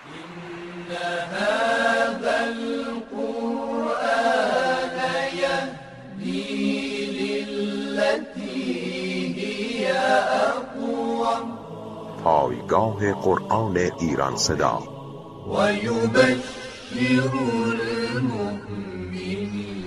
إن هذا القرآن يهدي للتي هي أقوم. پایگاه قرآن ایران صدا ويبشر المؤمنين.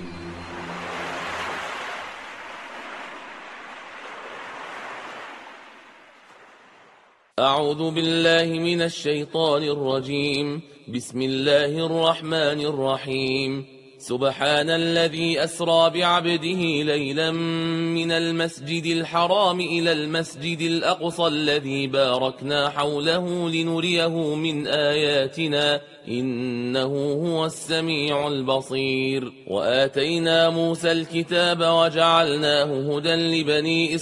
أعوذ بالله من الشيطان الرجيم. بسم الله الرحمن الرحيم. سبحان الذي أسرى بعبده ليلا من المسجد الحرام إلى المسجد الأقصى الذي باركنا حوله لنريه من آياتنا إنه هو السميع البصير. وآتينا موسى الكتاب وجعلناه هدى لبني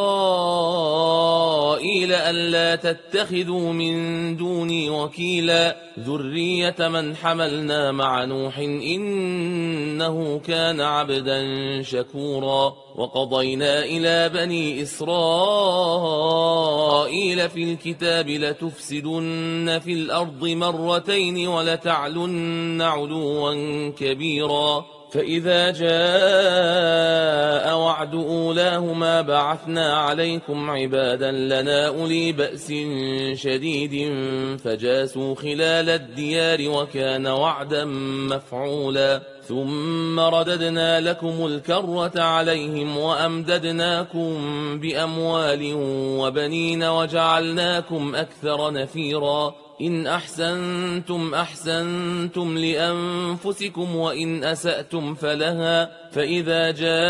إسرائيل ألا تتخذوا من دوني وكيلا ذرية من حملنا مع نوح إنه كان عبدا شكورا. وقضينا إلى بني إسرائيل في الكتاب لتفسدن في الأرض مرتين ولتعلن علوا كبيرا. فإذا جاء وعد أولاهما بعثنا عليكم عبادا لنا أولي بأس شديد فجاسوا خلال الديار وكان وعدا مفعولا. ثم رددنا لكم الكرة عليهم وأمددناكم بأموال وبنين وجعلناكم أكثر نفيرا. إن أحسنتم أحسنتم لأنفسكم وإن أسأتم فلها. فإذا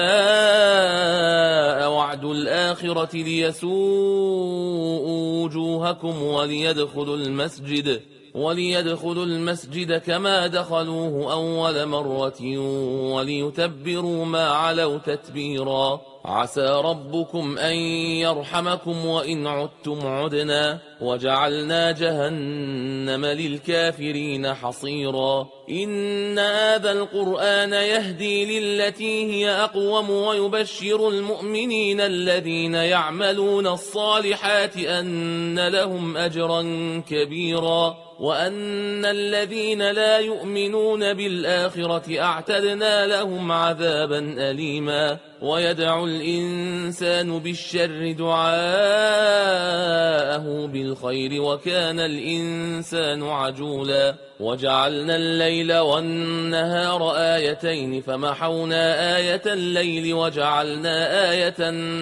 جاء وعد الآخرة ليسوءوا وجوهكم وليدخلوا المسجد كما دخلوه أول مرة وليتبروا ما علوا تتبيرا. عسى ربكم أن يرحمكم وإن عدتم عدنا وجعلنا جهنم للكافرين حصيرا. إن هذا القرآن يهدي للتي هي أقوم ويبشر المؤمنين الذين يعملون الصالحات أن لهم أجرا كبيرا وأن الذين لا يؤمنون بالآخرة أعتدنا لهم عذابا أليما. ويدعو الإنسان بالشر دعاءه بالخير وكان الإنسان عجولا. وجعلنا الليل والنهار آيتين فمحونا آية الليل وجعلنا آية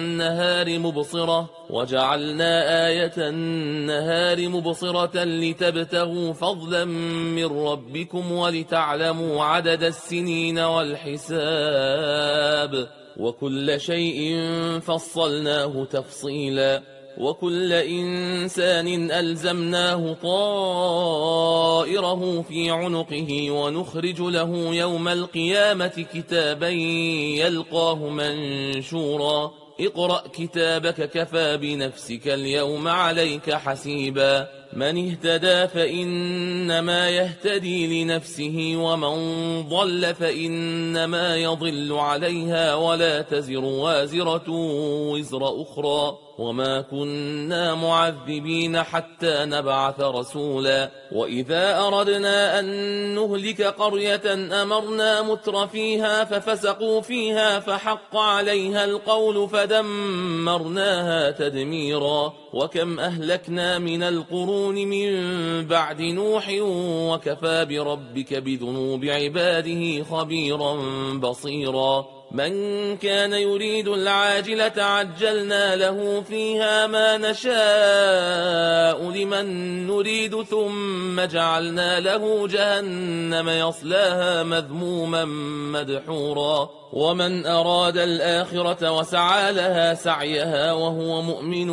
النهار مبصرة لتبتغوا فضلا من ربكم ولتعلموا عدد السنين والحساب وكل شيء فصلناه تفصيلا. وكل إنسان ألزمناه طائره في عنقه ونخرج له يوم القيامة كتابا يلقاه منشورا. اقرأ كتابك كفى بنفسك اليوم عليك حسيبا. من اهتدى فإنما يهتدي لنفسه ومن ضل فإنما يضل عليها ولا تزر وازرة وزر أخرى وما كنا معذبين حتى نبعث رسولا. وإذا أردنا أن نهلك قرية أمرنا متر فيها ففسقوا فيها فحق عليها القول فدمرناها تدميرا. وكم أهلكنا من القرون من بعد نوح وكفى بربك بذنوب عباده خبيرا بصيرا. من كان يريد العاجلة عجلنا له فيها ما نشاء لمن نريد ثم جعلنا له جهنم يصلاها مذموما مدحورا. ومن أراد الآخرة وسعى لها سعيها وهو مؤمن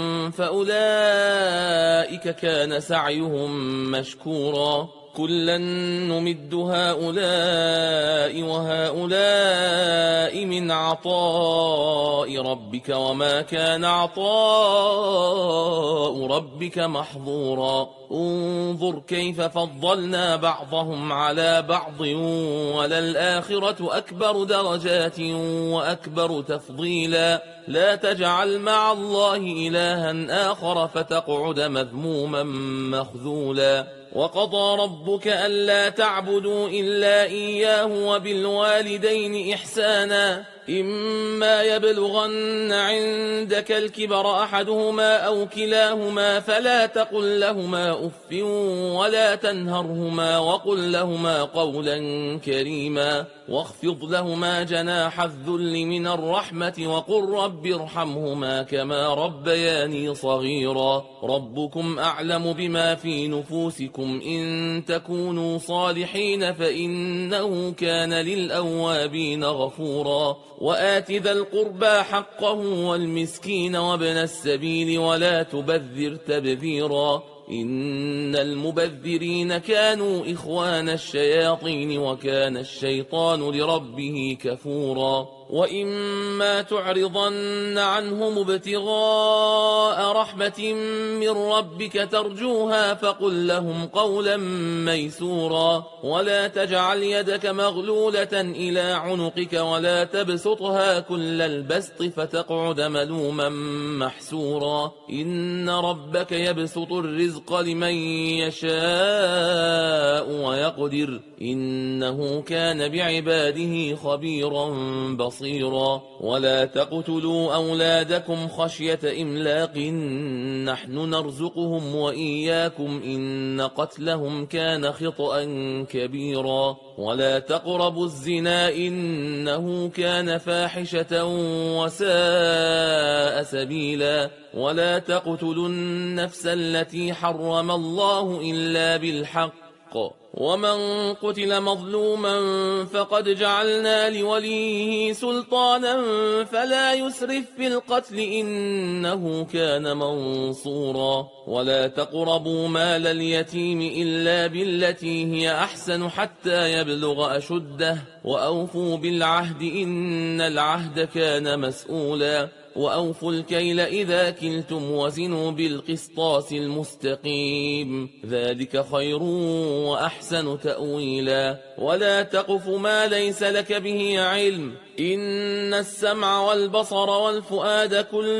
فأولئك كان سعيهم مشكورا. كلا نمد هؤلاء وهؤلاء من عطاء ربك وما كان عطاء ربك محظورا. انظر كيف فضلنا بعضهم على بعض وللآخرة أكبر درجات وأكبر تفضيلا. لا تجعل مع الله إلها آخر فتقعد مذموما مخذولا. وقضى ربك ألا تعبدوا إلا إياه وبالوالدين إحسانا إما يبلغن عندك الكبر أحدهما أو كلاهما فلا تقل لهما أف ولا تنهرهما وقل لهما قولا كريما واخفض لهما جناح الذل من الرحمة وقل رب ارحمهما كما ربياني صغيرا ربكم أعلم بما في نفوسكم إن تكونوا صالحين فإنه كان للأوابين غفورا وآت ذا القربى حقه والمسكين وابن السبيل ولا تبذر تبذيرا إن المبذرين كانوا إخوان الشياطين وكان الشيطان لربه كفورا وإما تعرضن عنهم ابتغاء رحمة من ربك ترجوها فقل لهم قولا ميسورا ولا تجعل يدك مغلولة إلى عنقك ولا تبسطها كل البسط فتقعد ملوما محسورا إن ربك يبسط الرزق لمن يشاء ويقدر إنه كان بعباده خبيرا بصيرا ولا تقتلوا أولادكم خشية إملاق نحن نرزقهم وإياكم إن قتلهم كان خطأ كبيرا ولا تقربوا الزنا إنه كان فاحشة وساء سبيلا ولا تقتلوا النفس التي حرم الله إلا بالحق ومن قتل مظلوما فقد جعلنا لوليه سلطانا فلا يسرف في القتل إنه كان منصورا ولا تقربوا مال اليتيم إلا بالتي هي أحسن حتى يبلغ أشده وأوفوا بالعهد إن العهد كان مسؤولا وأوفوا الكيل إذا كلتم وزنوا بالقسطاس المستقيم ذلك خير وأحسن تأويلا ولا تقف ما ليس لك به علم إن السمع والبصر والفؤاد كل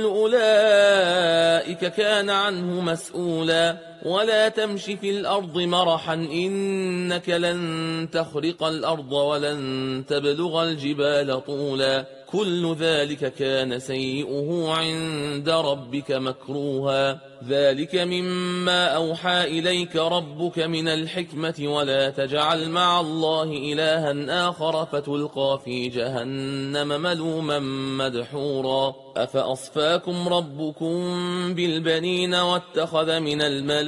أولئك كان عنه مسؤولا ولا تمش في الأرض مرحا إنك لن تخرق الأرض ولن تبلغ الجبال طولا كل ذلك كان سيئه عند ربك مكروها ذلك مما أوحى إليك ربك من الحكمة ولا تجعل مع الله إلها آخر فتلقى في جهنم ملوما مدحورا أفأصفاكم ربكم بالبنين واتخذ من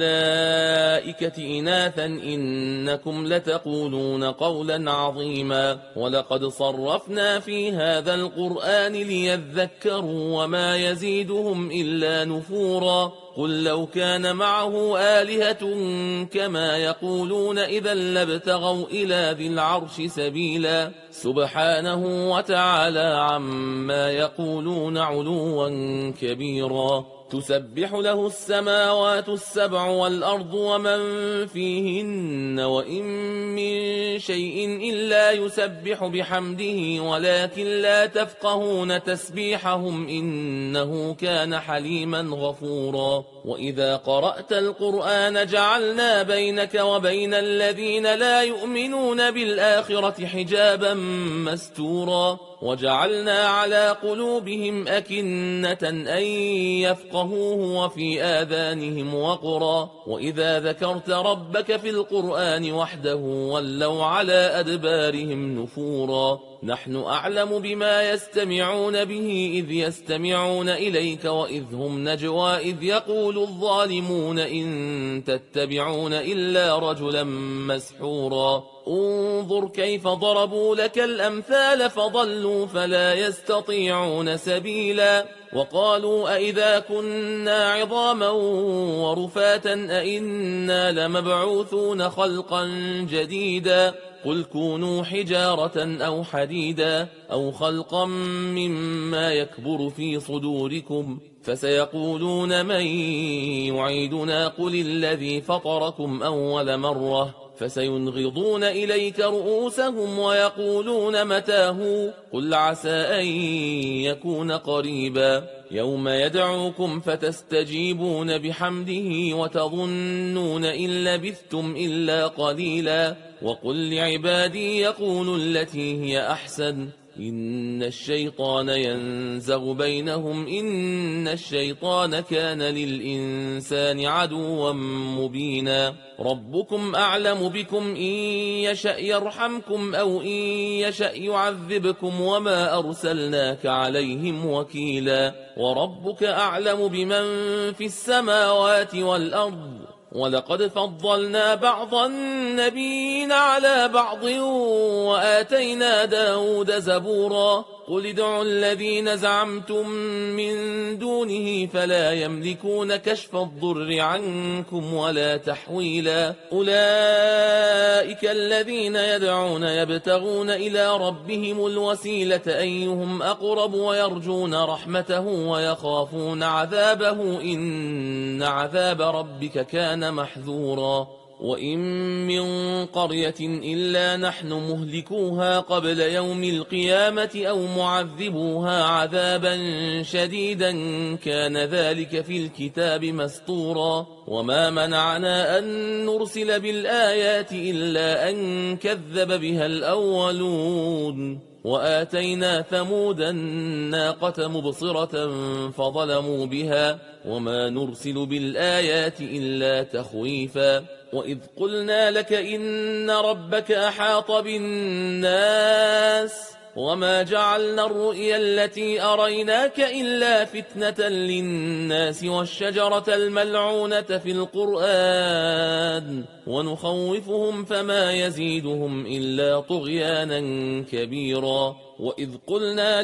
الملائكة إناثا إنكم لتقولون قولا عظيما ولقد صرفنا في هذا القرآن ليذكروا وما يزيدهم إلا نفورا قل لو كان معه آلهة كما يقولون إذا لابتغوا إلى ذي العرش سبيلا سبحانه وتعالى عما يقولون علوا كبيرا تسبح له السماوات السبع والأرض ومن فيهن وإن من شيء إلا يسبح بحمده ولكن لا تفقهون تسبيحهم إنه كان حليما غفورا وإذا قرأت القرآن جعلنا بينك وبين الذين لا يؤمنون بالآخرة حجابا مستورا وجعلنا على قلوبهم أكنة أن يفقهوه وفي آذانهم وقرا وإذا ذكرت ربك في القرآن وحده ولوا على أدبارهم نفورا نحن أعلم بما يستمعون به إذ يستمعون إليك وإذ هم نجوى إذ يقول الظالمون إن تتبعون إلا رجلا مسحورا انظر كيف ضربوا لك الأمثال فضلوا فلا يستطيعون سبيلا وقالوا أئذا كنا عظاما ورفاتا أئنا لمبعوثون خلقا جديدا قل كونوا حجارة أو حديدا أو خلقا مما يكبر في صدوركم فسيقولون من يعيدنا قل الذي فطركم أول مرة فسينغضون إليك رؤوسهم ويقولون متاه قل عسى أن يكون قريبا يوم يدعوكم فتستجيبون بحمده وتظنون إن لبثتم إلا قليلا وقل لعبادي يقولوا التي هي أحسن إن الشيطان ينزغ بينهم إن الشيطان كان للإنسان عدوا مبينا ربكم أعلم بكم إن يشأ يرحمكم أو إن يشأ يعذبكم وما أرسلناك عليهم وكيلا وربك أعلم بمن في السماوات والأرض ولقد فضلنا بعض النبيين على بعض وآتينا داود زبورا قل ادعوا الذين زعمتم من دونه فلا يملكون كشف الضر عنكم ولا تحويلا أولئك الذين يدعون يبتغون إلى ربهم الوسيلة أيهم أقرب ويرجون رحمته ويخافون عذابه إن عذاب ربك كان محذورا وإن من قرية إلا نحن مهلكوها قبل يوم القيامة أو معذبوها عذابا شديدا كان ذلك في الكتاب مسطورا وما منعنا أن نرسل بالآيات إلا أن كذب بها الأولون وآتينا ثمود الناقة مبصرة فظلموا بها وما نرسل بالآيات إلا تخويفا وإذ قلنا لك إن ربك أحاط بالناس وما جعلنا الرؤيا التي أريناك إلا فتنة للناس والشجرة الملعونة في القرآن ونخوفهم فما يزيدهم إلا طغيانا كبيرا وإذ قلنا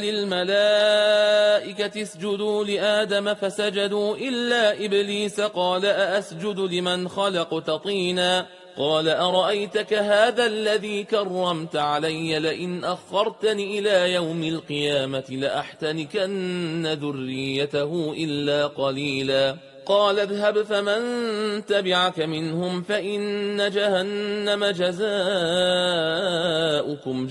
للملائكة اسجدوا لآدم فسجدوا إلا إبليس قال أأسجد لمن خلقت طينا قال أرأيتك هذا الذي كرمت علي لئن أخرتني إلى يوم القيامة لأحتنكن ذريته إلا قليلا قال اذهب فمن تبعك منهم فإن جهنم جزاؤكم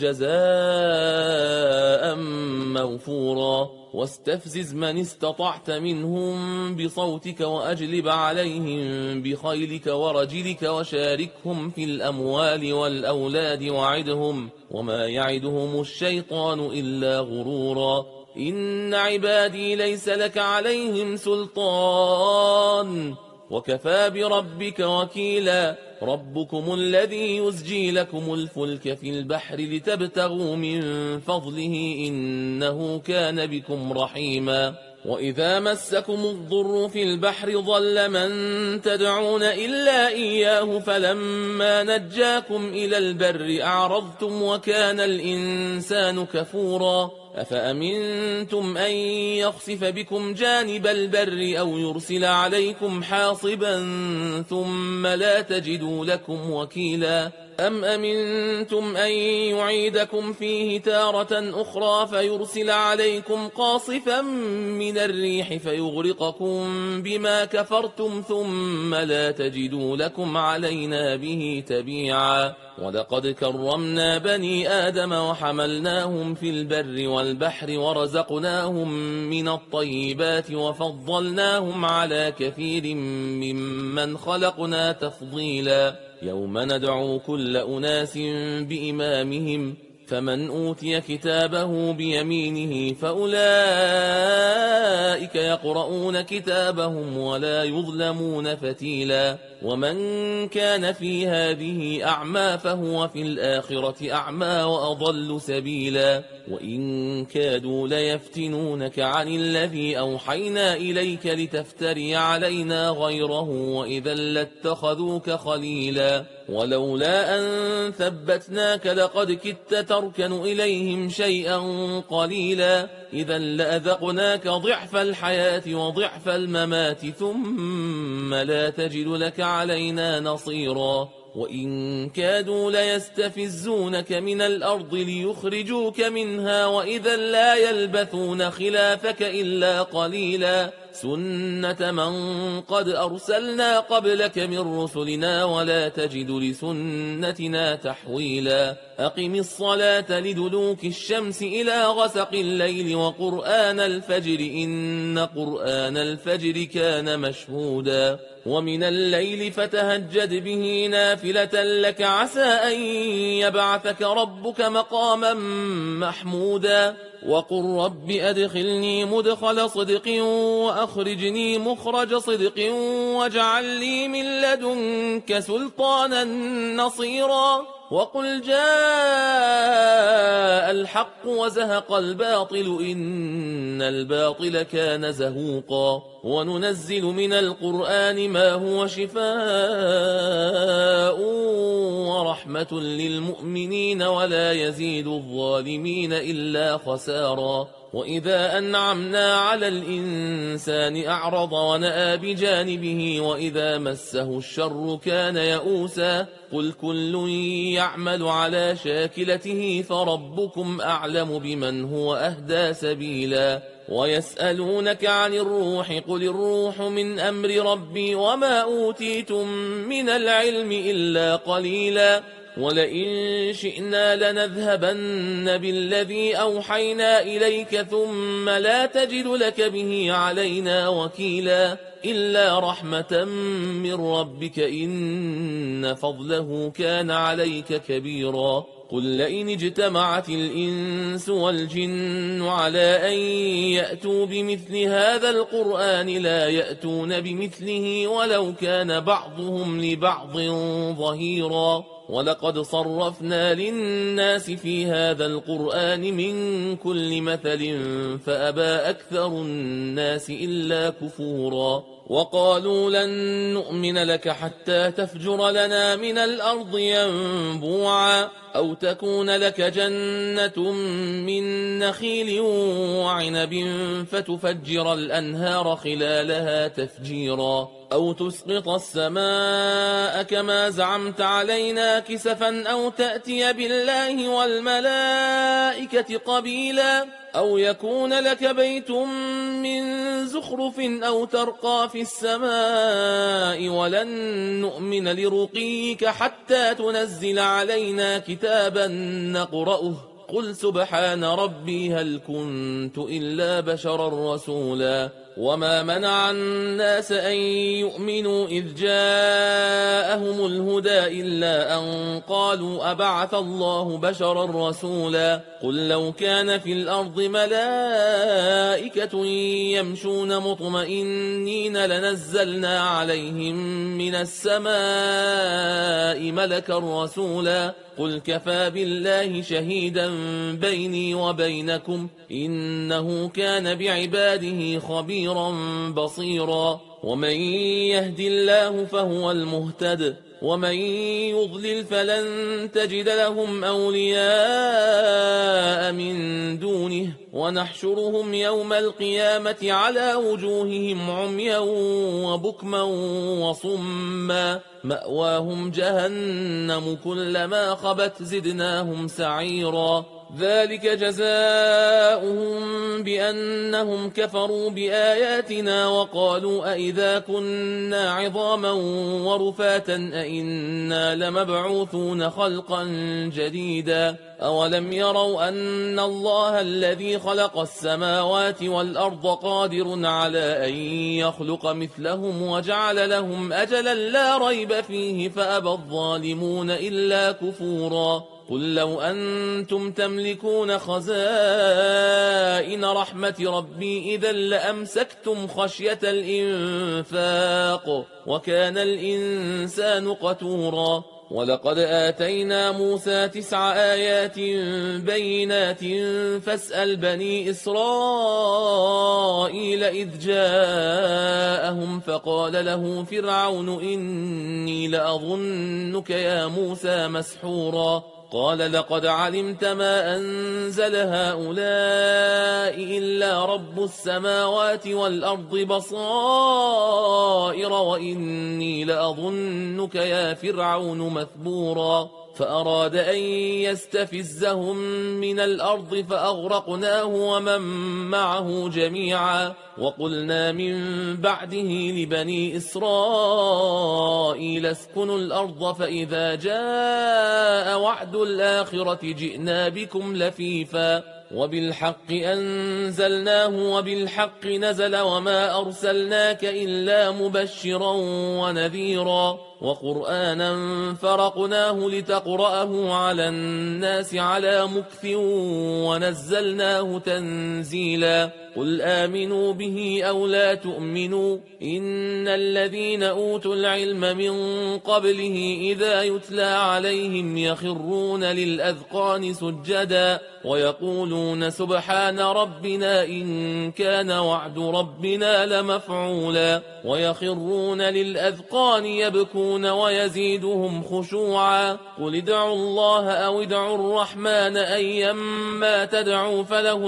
جزاء موفورا واستفزز من استطعت منهم بصوتك وأجلب عليهم بخيلك ورجلك وشاركهم في الأموال والأولاد وعدهم وما يعدهم الشيطان إلا غرورا إن عبادي ليس لك عليهم سلطان وكفى بربك وكيلا ربكم الذي يزجي لكم الفلك في البحر لتبتغوا من فضله إنه كان بكم رحيما وإذا مسكم الضر في البحر ضل من تدعون إلا إياه فلما نجاكم إلى البر أعرضتم وكان الإنسان كفورا أفأمنتم أن يخسف بكم جانب البر أو يرسل عليكم حاصبا ثم لا تجدوا لكم وكيلا أم أمنتم أن يعيدكم فيه تارة أخرى فيرسل عليكم قاصفا من الريح فيغرقكم بما كفرتم ثم لا تجدوا لكم علينا به تبيعا ولقد كرمنا بني آدم وحملناهم في البر والبحر ورزقناهم من الطيبات وفضلناهم على كثير ممن خلقنا تفضيلا يوم ندعو كل أناس بإمامهم فمن أوتي كتابه بيمينه فأولئك يقرؤون كتابهم ولا يظلمون فتيلا ومن كان في هذه أعمى فهو في الآخرة أعمى وأضل سبيلا وإن كادوا ليفتنونك عن الذي أوحينا إليك لتفتري علينا غيره وإذا لاتخذوك خليلا ولولا أن ثبتناك لقد كدت تركن إليهم شيئا قليلا إذا لأذقناك ضعف الحياة وضعف الممات ثم لا تجد لك علينا نصيرا وإن كادوا ليستفزونك من الأرض ليخرجوك منها وإذا لا يلبثون خلافك إلا قليلا سنة من قد أرسلنا قبلك من رسلنا ولا تجد لسنتنا تحويلا أقم الصلاة لدلوك الشمس إلى غسق الليل وقرآن الفجر إن قرآن الفجر كان مشهودا ومن الليل فتهجد به نافلة لك عسى أن يبعثك ربك مقاما محمودا وقل رب أدخلني مدخل صدق وأخرجني مخرج صدق واجعل لي من لدنك سلطانا نصيرا وقل جاء الحق وزهق الباطل إن الباطل كان زهوقا وننزل من القرآن ما هو شفاء ورحمة للمؤمنين ولا يزيد الظالمين إلا خسارا وإذا أنعمنا على الإنسان أعرض ونأى بجانبه وإذا مسه الشر كان يئوسا قل كل يعمل على شاكلته فربكم أعلم بمن هو أهدى سبيلا ويسألونك عن الروح قل الروح من أمر ربي وما أوتيتم من العلم إلا قليلا ولئن شئنا لنذهبن بالذي أوحينا إليك ثم لا تجد لك به علينا وكيلا إلا رحمة من ربك إن فضله كان عليك كبيرا قل لئن اجتمعت الإنس والجن على أن يأتوا بمثل هذا القرآن لا يأتون بمثله ولو كان بعضهم لبعض ظهيرا ولقد صرفنا للناس في هذا القرآن من كل مثل فأبى أكثر الناس إلا كفورا وقالوا لن نؤمن لك حتى تفجر لنا من الأرض ينبوعا أو تكون لك جنة من نخيل وعنب فتفجر الأنهار خلالها تفجيرا أو تسقط السماء كما زعمت علينا كسفا أو تأتي بالله والملائكة قبيلا أو يكون لك بيت من زخرف أو ترقى في السماء ولن نؤمن لرقيك حتى تنزل علينا كتابا نقرأه قل سبحان ربي هل كنت إلا بشرا رسولا وما منع الناس أن يؤمنوا إذ جاءهم الهدى إلا أن قالوا أبعث الله بشرا رسولا قل لو كان في الأرض ملائكة يمشون مطمئنين لنزلنا عليهم من السماء ملكا رسولا قل كفى بالله شهيدا بيني وبينكم إنه كان بعباده خبيرا بصيرا ومن يهد الله فهو المهتد ومن يضلل فلن تجد لهم أولياء من دونه ونحشرهم يوم القيامة على وجوههم عميا وبكما وصما مأواهم جهنم كلما خبت زدناهم سعيرا ذلك جزاؤهم بأنهم كفروا بآياتنا وقالوا أئذا كنا عظاما ورفاتا أئنا لمبعوثون خلقا جديدا أولم يروا أن الله الذي خلق السماوات والأرض قادر على أن يخلق مثلهم وجعل لهم أجلا لا ريب فيه فأبى الظالمون إلا كفورا قل لو أنتم تملكون خزائن رحمة ربي إذا لأمسكتم خشية الإنفاق وكان الإنسان قتورا ولقد آتينا موسى 9 آيات بينات فاسأل بني إسرائيل إذ جاءهم فقال له فرعون إني لأظنك يا موسى مسحورا قال لقد علمت ما أنزل هؤلاء إلا رب السماوات والأرض بصائر وإني لأظنك يا فرعون مثبورا فأراد أن يستفزهم من الأرض فأغرقناه ومن معه جميعا وقلنا من بعده لبني إسرائيل اسكنوا الأرض فإذا جاء وعد الآخرة جئنا بكم لفيفا وبالحق أنزلناه وبالحق نزل وما أرسلناك إلا مبشرا ونذيرا وقرآنا فرقناه لتقرأه على الناس على مكث ونزلناه تنزيلا قل آمنوا به أو لا تؤمنوا إن الذين أوتوا العلم من قبله إذا يتلى عليهم يخرون للأذقان سجدا ويقولون سبحان ربنا إن كان وعد ربنا لمفعولا ويخرون للأذقان يبكون ويزيدهم خشوعا قل ادعوا الله أو ادعوا الرحمن أيما تدعوا فله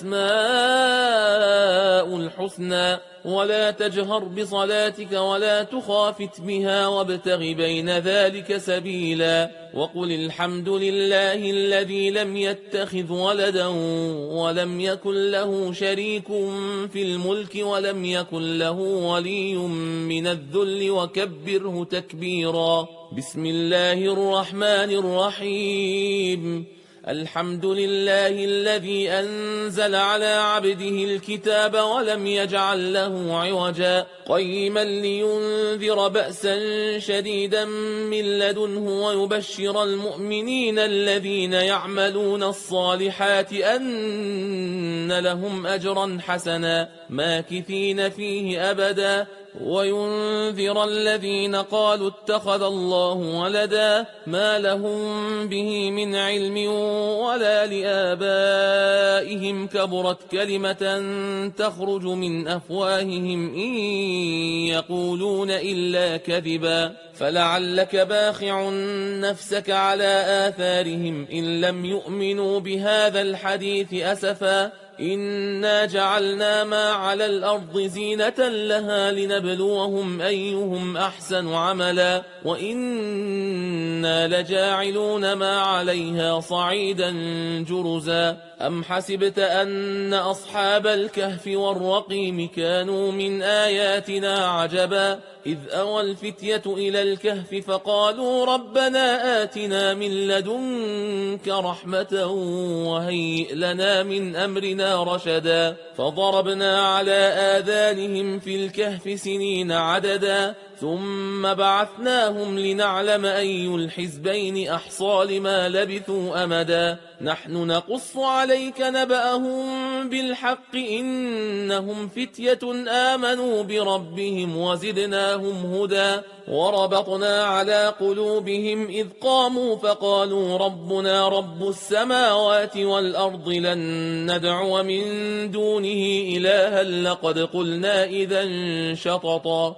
الأسماء الحسنى ولا تجهر بصلاتك ولا تخافت بها وابتغ بين ذلك سبيلا وقل الحمد لله الذي لم يتخذ ولدا ولم يكن له شريك في الملك ولم يكن له ولي من الذل وكبره تكبيرا بسم الله الرحمن الرحيم الحمد لله الذي أنزل على عبده الكتاب ولم يجعل له عوجا قيما لينذر بأسا شديدا من لدنه ويبشر المؤمنين الذين يعملون الصالحات أن لهم أجرا حسنا ماكثين فيه أبدا وينذر الذين قالوا اتخذ الله ولدا ما لهم به من علم ولا لآبائهم كبرت كلمة تخرج من أفواههم إن يقولون إلا كذبا فلعلك باخع نفسك على آثارهم إن لم يؤمنوا بهذا الحديث أسفا إنا جعلنا ما على الأرض زينة لها لنبلوهم أيهم أحسن عملا وإنا لجاعلون ما عليها صعيدا جرزا أم حسبت أن أصحاب الكهف والرقيم كانوا من آياتنا عجبا إذ أوى الفتية إلى الكهف فقالوا ربنا آتنا من لدنك رحمة وهيئ لنا من أمرنا رشدا فضربنا على آذانهم في الكهف سنين عددا ثم بعثناهم لنعلم أي الحزبين أحصى لما لبثوا أمدا نحن نقص عليك نبأهم بالحق إنهم فتية آمنوا بربهم وزدناهم هدى وربطنا على قلوبهم إذ قاموا فقالوا ربنا رب السماوات والأرض لن ندعو من دونه إلها لقد قلنا إذا شططا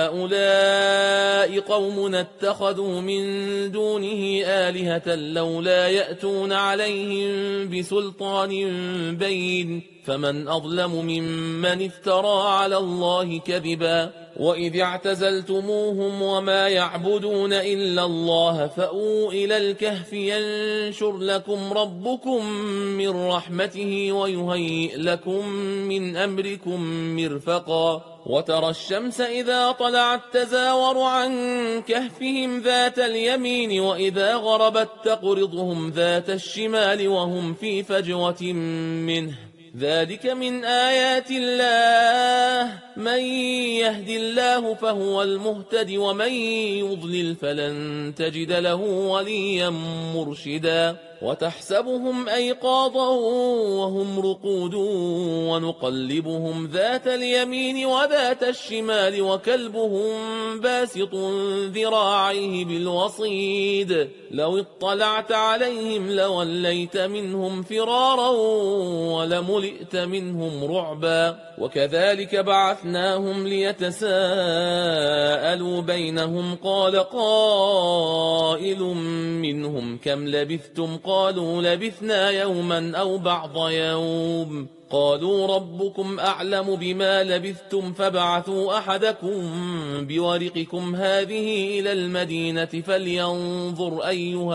هؤلاء قومنا اتخذوا من دونه آلهة لولا يأتون عليهم بسلطان بين فمن أظلم ممن افترى على الله كذبا وإذ اعتزلتموهم وما يعبدون إلا الله فأووا إلى الكهف ينشر لكم ربكم من رحمته ويهيئ لكم من أمركم مرفقا وترى الشمس إذا طلعت تزاور عن كهفهم ذات اليمين وإذا غربت تقرضهم ذات الشمال وهم في فجوة منه ذلك من آيات الله من يهد الله فهو المهتد ومن يضلل فلن تجد له وليا مرشدا وتحسبهم أيقاظا وهم رقود ونقلبهم ذات اليمين وذات الشمال وكلبهم باسط ذراعيه بالوصيد لو اطلعت عليهم لوليت منهم فرارا ولملئت ملئت منهم رعبا. وكذلك بعثناهم ليتساءلوا بينهم قال قائل منهم كم لبثتم قالوا لبثنا يوما أو بعض يوم قالوا ربكم أعلم بما لبثتم فابعثوا أحدكم بورقكم هذه إلى المدينة فلينظر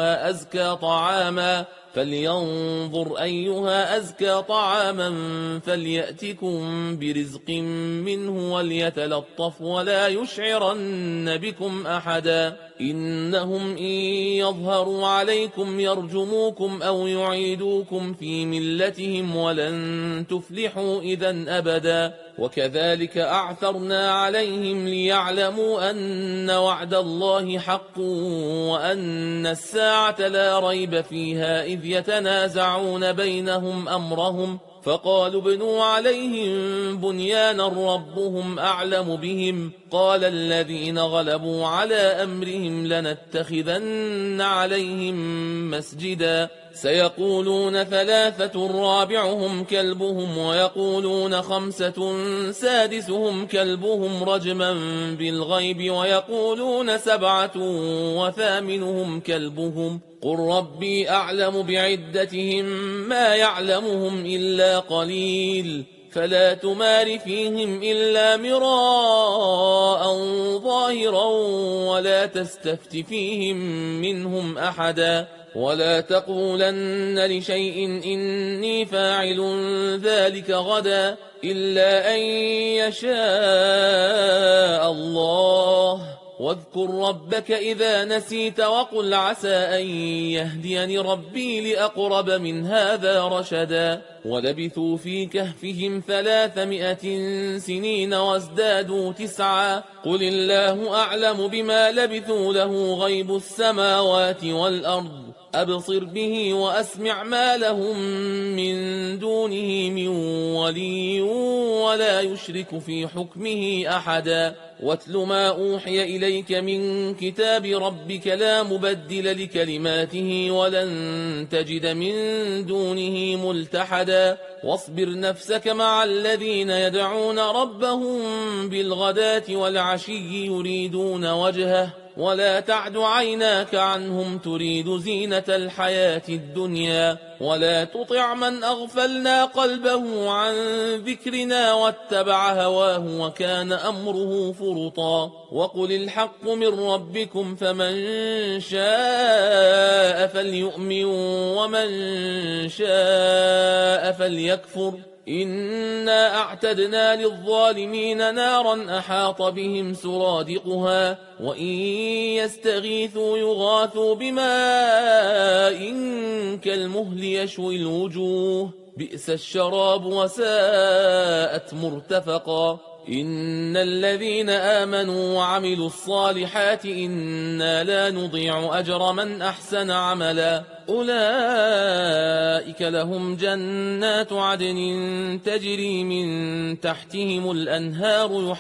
أيها أزكى طعاما فليأتكم برزق منه وليتلطف ولا يشعرن بكم أحدا إنهم إن يظهروا عليكم يرجموكم أو يعيدوكم في ملتهم ولن تفلحوا إذا أبدا. وكذلك أعثرنا عليهم ليعلموا أن وعد الله حق وأن الساعة لا ريب فيها إذ يتنازعون بينهم أمرهم فقالوا ابنوا عليهم بنيانا ربهم أعلم بهم قال الذين غلبوا على أمرهم لنتخذن عليهم مسجدا سيقولون 3 رابعهم كلبهم ويقولون 5 سادسهم كلبهم رجما بالغيب ويقولون 7 وثامنهم كلبهم قل ربي أعلم بعدتهم ما يعلمهم إلا قليل فلا تمار فيهم إلا مراء ظاهرا ولا تستفت فيهم منهم أحدا ولا تقولن لشيء إني فاعل ذلك غدا إلا أن يشاء الله واذكر ربك إذا نسيت وقل عسى أن يهديني ربي لأقرب من هذا رشدا ولبثوا في كهفهم 300 سنين وازدادوا 9 قل الله أعلم بما لبثوا له غيب السماوات والأرض أبصر به وأسمع ما لهم من دونه من ولي ولا يشرك في حكمه أحدا واتل ما أوحي إليك من كتاب ربك لا مبدل لكلماته ولن تجد من دونه ملتحدا واصبر نفسك مع الذين يدعون ربهم بالغداة والعشي يريدون وجهه ولا تعد عيناك عنهم تريد زينة الحياة الدنيا ولا تطع من أغفلنا قلبه عن ذكرنا واتبع هواه وكان أمره فرطا وقل الحق من ربكم فمن شاء فليؤمن ومن شاء فليكفر إنا أعتدنا للظالمين نارا أحاط بهم سرادقها وإن يستغيثوا يغاثوا بماء كالمهل يشوي الوجوه بئس الشراب وساءت مرتفقا إن الذين آمنوا وعملوا الصالحات إنا لا نضيع أجر من أحسن عملا أولئك لهم جنات عدن تجري من تحتهم الأنهار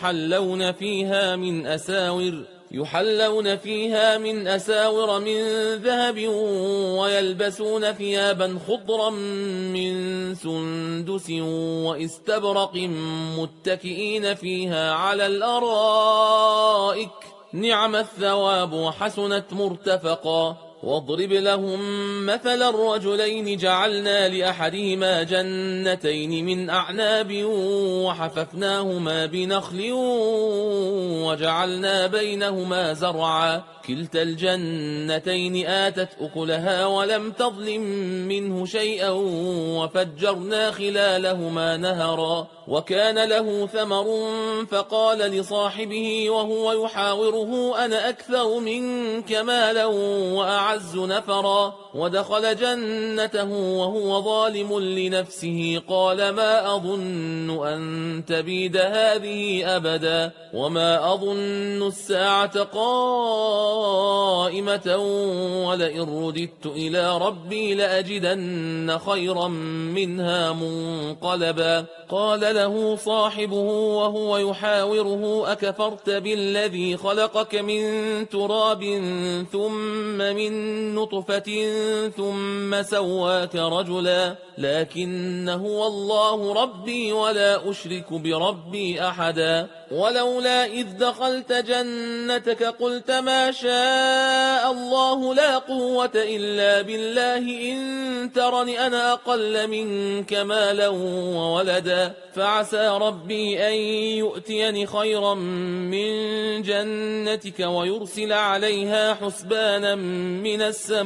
يحلون فيها من أساور من ذهب ويلبسون ثيابا خضرا من سندس واستبرق متكئين فيها على الأرائك نعم الثواب وحسنت مرتفقا واضرب لهم مثل الرجلين جعلنا لأحدهما جنتين من أعناب وحففناهما بنخل وجعلنا بينهما زرعا كلتا الجنتين آتت أكلها ولم تظلم منه شيئا وفجرنا خلالهما نهرا وكان له ثمر فقال لصاحبه وهو يحاوره أنا أكثر منك مالا وأعز نفرا ودخل جنته وهو ظالم لنفسه قال ما أظن أن تبيد هذه أبدا وما أظن الساعة قائمة نعمة ولئن رددت إلى ربي لأجدن خيرا منها منقلبا. قال له صاحبه وهو يحاوره أكفرت بالذي خلقك من تراب ثم من نطفة ثم سواك رجلا لكن هو الله ربي ولا أشرك بربي أحدا. ولولا إذ دخلت جنتك قلت ما شاء الله لا قوة إلا بالله إن ترني أنا أقل منك مالا وولدا فعسى ربي أن يؤتيني خيرا من جنتك ويرسل عليها حسبانا من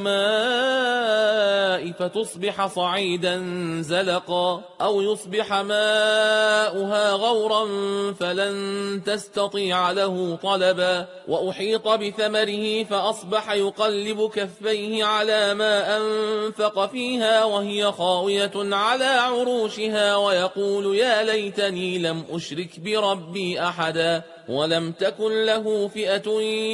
السماء فتصبح صعيدا زلقا أو يصبح ماؤها غورا فلن تستطيع له طلبا. وأحيط بثمره فأصبح يقلب كفيه على ما أنفق فيها وهي خاوية على عروشها ويقول يا ليتني لم أشرك بربي أحدا. ولم تكن له فئة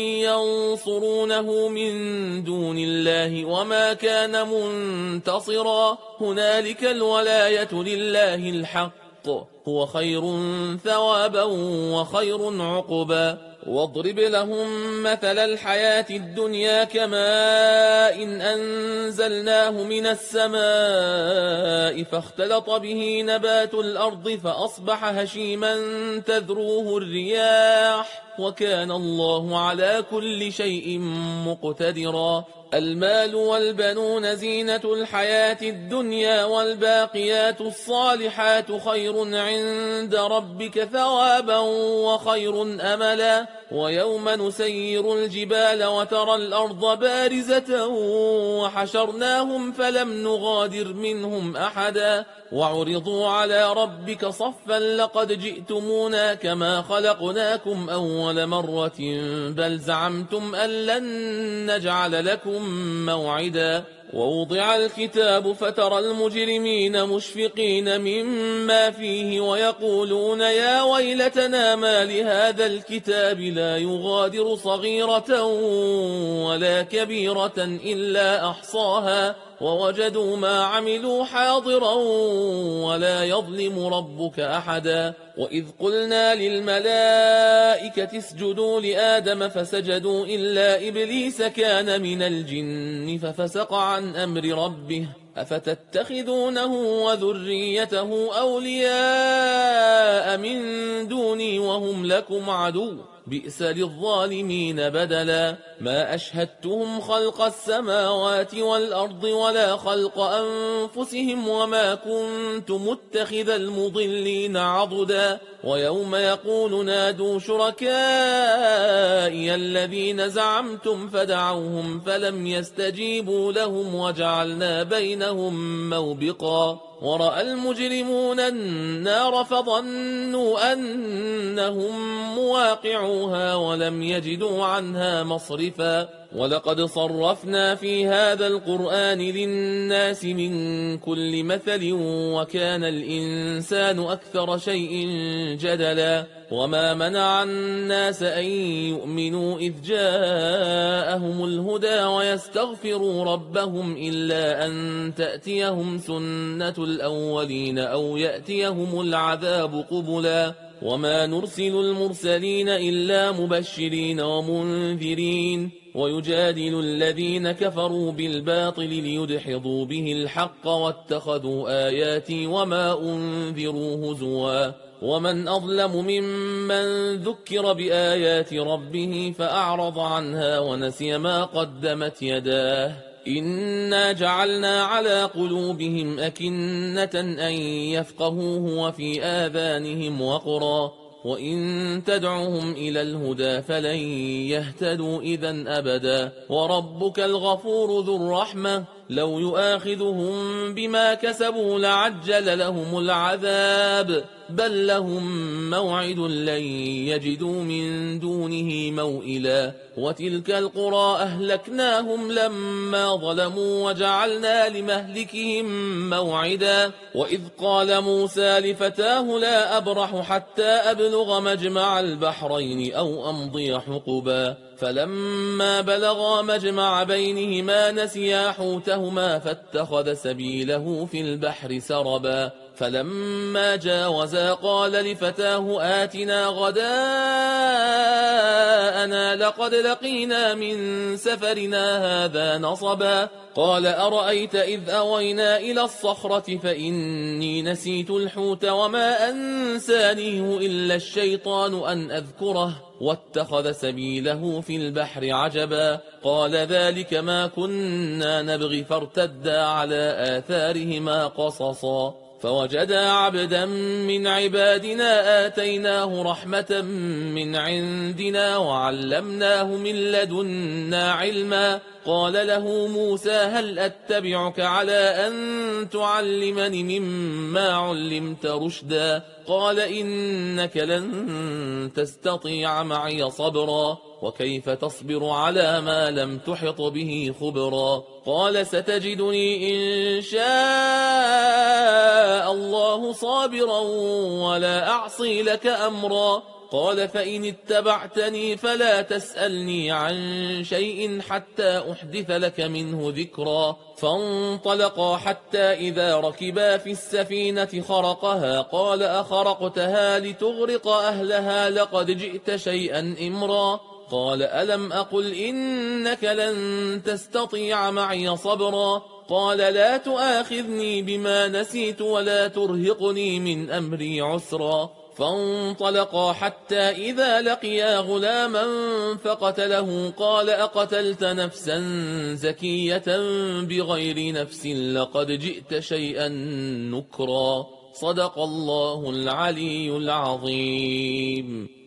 ينصرونه من دون الله وما كان منتصرا. هنالك الولاية لله الحق هو خير ثوابا وخير عقبا. واضرب لهم مثل الحياة الدنيا كماء إن أنزلناه من السماء فاختلط به نبات الأرض فأصبح هشيما تذروه الرياح وكان الله على كل شيء مقتدرا. المال والبنون زينة الحياة الدنيا والباقيات الصالحات خير عند ربك ثوابا وخير أملا. ويوم نسير الجبال وترى الأرض بارزة وحشرناهم فلم نغادر منهم أحدا وعرضوا على ربك صفا لقد جئتمونا كما خلقناكم أول مرة بل زعمتم أن لن نجعل لكم موعدا. ووضع الكتاب فترى المجرمين مشفقين مما فيه ويقولون يا ويلتنا ما لهذا الكتاب لا يغادر صغيرة ولا كبيرة إلا أحصاها ووجدوا ما عملوا حاضرا ولا يظلم ربك أحدا. وإذ قلنا للملائكة اسجدوا لآدم فسجدوا إلا إبليس كان من الجن ففسق عن أمر ربه أفتتخذونه وذريته أولياء من دوني وهم لكم عدو بئس للظالمين بدلا. ما أشهدتهم خلق السماوات والأرض ولا خلق أنفسهم وما كنت متخذ المضلين عضدا. ويوم يقول نادوا شركائي الذين زعمتم فدعوهم فلم يستجيبوا لهم وجعلنا بينهم موبقا. ورأى المجرمون النار فظنوا أنهم مواقعوها ولم يجدوا عنها مصرفا. ولقد صرفنا في هذا القرآن للناس من كل مثل وكان الإنسان أكثر شيء جدلا. وما منع الناس أن يؤمنوا إذ جاءهم الهدى ويستغفروا ربهم إلا أن تأتيهم سنة الأولين أو يأتيهم العذاب قبلا. وما نرسل المرسلين إلا مبشرين ومنذرين ويجادل الذين كفروا بالباطل ليدحضوا به الحق واتخذوا آياتي وما أنذروا هزوا. ومن أظلم ممن ذكر بآيات ربه فأعرض عنها ونسي ما قدمت يداه إنا جعلنا على قلوبهم أكنة أن يفقهوه وفي آذانهم وقرا وإن تدعهم إلى الهدى فلن يهتدوا إذا أبدا. وربك الغفور ذو الرحمة لو يؤاخذهم بما كسبوا لعجل لهم العذاب بل لهم موعد لن يجدوا من دونه موئلا وتلك القرى أهلكناهم لما ظلموا وجعلنا لمهلكهم موعدا وإذ قال موسى لفتاه لا أبرح حتى أبلغ مجمع البحرين أو أمضي حقبا فلما بلغا مجمع بينهما نسيا حوتهما فاتخذ سبيله في البحر سربا فلما جاوزا قال لفتاه آتنا غداءنا لقد لقينا من سفرنا هذا نصبا قال أرأيت إذ أوينا إلى الصخرة فإني نسيت الحوت وما أنسانيه إلا الشيطان أن أذكره واتخذ سبيله في البحر عجبا قال ذلك ما كنا نبغي فارتدا على آثارهما قصصا فوجدا عبدا من عبادنا آتيناه رحمة من عندنا وعلمناه من لدنا علما قال له موسى هل أتبعك على أن تعلمني مما علمت رشدا قال إنك لن تستطيع معي صبرا وكيف تصبر على ما لم تحط به خبرا قال ستجدني إن شاء الله صابرا ولا أعصي لك أمرا قال فإن اتبعتني فلا تسألني عن شيء حتى أحدث لك منه ذكرا فانطلقا حتى إذا ركبا في السفينة خرقها قال أخرقتها لتغرق أهلها لقد جئت شيئا إمرا قال ألم أقل إنك لن تستطيع معي صبرا قال لا تؤاخذني بما نسيت ولا ترهقني من أمري عسرا فانطلقا حتى إذا لقيا غلاما فقتله قال أقتلت نفسا زكية بغير نفس لقد جئت شيئا نكرا صدق الله العلي العظيم.